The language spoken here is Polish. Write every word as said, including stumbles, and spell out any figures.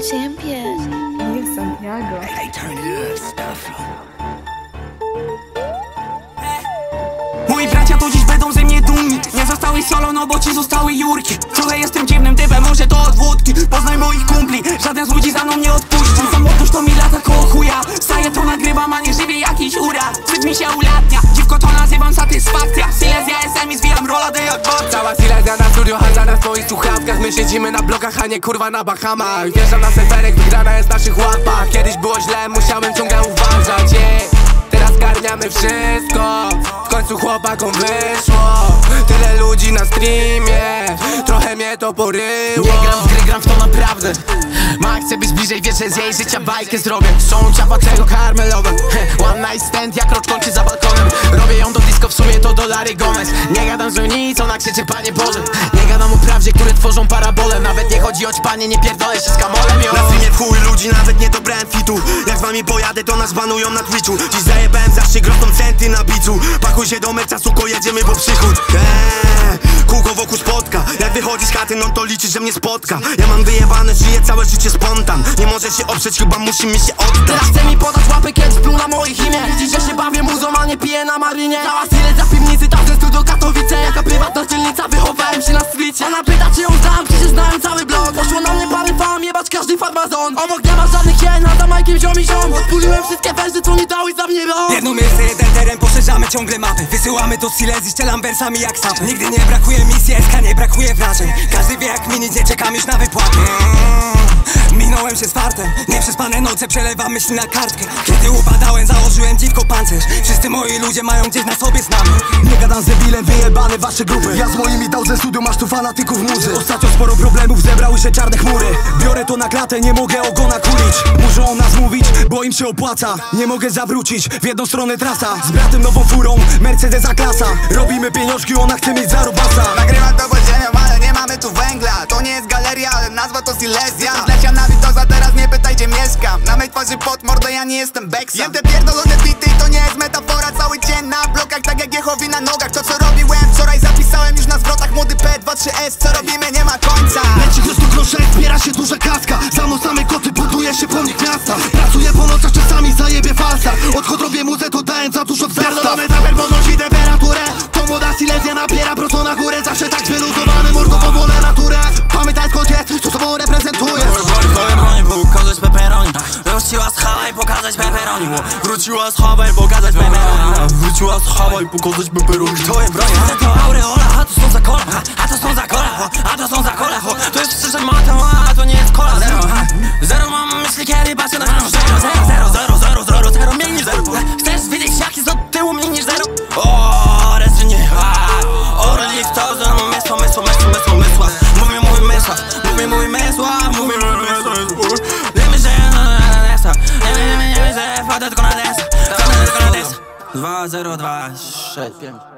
champion. Yes, Santiago. Hey, turn it up, stuff. Moi bracia to dziś będą ze mnie dumni. Nie zostały solo, no bo ci zostały jurki. Trochę jestem dziwnym typem, może to od wódki. Poznaj moich kumpli, żaden z ludzi za mną nie odpuści. Samotność to mi lata koło chuja. Staję to nagrywam, a nie żywię jakiś ura. Zbyt mi się ulatnia, dziwko to nazywam satysfakcja. Silesia S M i zwijam rola do jak bot. Cała Silesia na studio, Hansa na swoich słuchawkach. My siedzimy na blokach, a nie kurwa na Bahamach. Wjeżdżam na serwerek, wygrana jest w naszych łapach. Kiedyś było źle, musiałem ciągle uważać, yeah. Teraz garniamy wszystko, w końcu chłopakom wyszło. Tyle ludzi na streamie, trochę mnie to poryło. Nie gram w gry, gram w to naprawdę. Ma chce być bliżej, wiesz, że z jej życia bajkę zrobię. Są ciapatego karmelowym. One night stand, jak rocz kończy za balkonem. Robię ją do disco, w sumie to dolary Gomez. Nie gadam z nią nic, ona krzyczy Panie Boże. Nie gadam o prawdzie, które tworzą parabole. Nawet nie chodzi o ćpanie, nie pierdolę się z kamolem, yo. Na streamie w chuj ludzi, nawet nie dobrałem fitu. Jak z wami pojadę, to nas banują na Twitchu. Dziś zajebałem zaszczyt, rosną centy na bicu. Pakuj się do merca, suko, jedziemy po przychód. Eee, kółko wokół spotka. Jak wychodzi z chaty, no to liczy, że mnie spotka. Ja mam wyjebane, żyję całe życie spontan. Nie może się oprzeć, chyba musi mi się oddać. Teraz chce mi podać łapy, kiedy splú na moich imię. Widzisz, że się bawię muzą, a nie piję na marynie. Cała Silesia w piwnicy, tam ze studio Katowice. Jaka prywatna dzielnica, wychowałem się na streetie. Ona pyta, czy ją znam, przecież znałem cały blok. Poszło na mnie parę fam, jebać każdy farmazon. Obok nie ma żadnych jen, a za Majkiem ziom i ziom. Odpuliłem wszystkie węże, co nie dały za mnie rok. Jedno miejsce, jeden teren, poszerzamy ciągle mapy. Wysyłamy do Silesii, strzelam wersami jak sapy. Nigdy nie brakuje misji, S K nie brakuje wrażeń. Każdy wie jak mi nic, nie czekam już na wypłatę. Minąłem się z fartem, nieprzespane noce, przelewam myśli na kartkę. Kiedy upadałem, założyłem dziwko pancerz. Wszyscy moi ludzie mają gdzieś na sobie znamy. Nie gadam z debilem, wyjebane wasze grupy. Ja z moimi dał ze studiu, masz tu fanatyków muzy. Ostatnio sporo problemów, zebrały się czarne chmury. Biorę to na klatę, nie mogę ogona kulić. Muszą o nas mówić, bo im się opłaca. Nie mogę zawrócić, w jedną stronę trasa. Z bratem nową furą, Mercedesa klasa. Robimy pieniążki, ona chce mieć zarobasa. Nagrywam to pod ziemią, ale nie mamy tu węgla. To nie jest galeria, ale nazwa to Silesia. Z Lesia na Witosa, teraz nie pytaj gdzie mieszkam. Na mej twarzy pod mordo, ja nie jestem Beksa. Jem te pierdolone bity, to nie jest metafora. Cały dzień na blokach, tak jak Jehowi na nogach. To co robiłem wczoraj, zapisałem już na zwrotach. Młody P dwa trzy S, co robimy nie ma końca. Leci chrustu groszek, zbiera się duża kaska. Za mną same koty, buduje się pomnik miasta. Pracuję po nocach, czasami zajebie falsa. Odchod robię muzę, to dałem za dużo w zestaw. Pierdolamy za podnosi temperaturę. To młoda Silesia nabiera prosto na górę. Zawsze tak zwyluzowany, mordo powolę naturę. Pamiętaj skąd jest, co sobą reprezentujesz. Pokazać peperoni. Wróciła z Hawaii, pokazać peperoni. Wróciła z Hawaii, pokazać peperoni. Wróciła z Hawaii, pokazać peperoni. Kto je broni? To aureola, a to są za kola. A to są za kola, a to są za kola. To jest szczerze matą, a to nie jest kola. Zero, zero mam myśli, kiedy patrzę na zero. Zero, zero, zero, zero, zero, zero, mniej niż zero. Chcesz wiedzieć jak jest od tyłu mniej niż zero? O, rezy nie. O, relik to, że mam mysła, mysła, mysła, mysła, mysła. Mówię mój mysła, mówię mój mysła, mówię mój mysła. Wiemy, że na desa. Wiemy, że wchodzę tylko na desa. Wchodzę tylko na desa. Dwa, zero, dwa, sześć, pięć.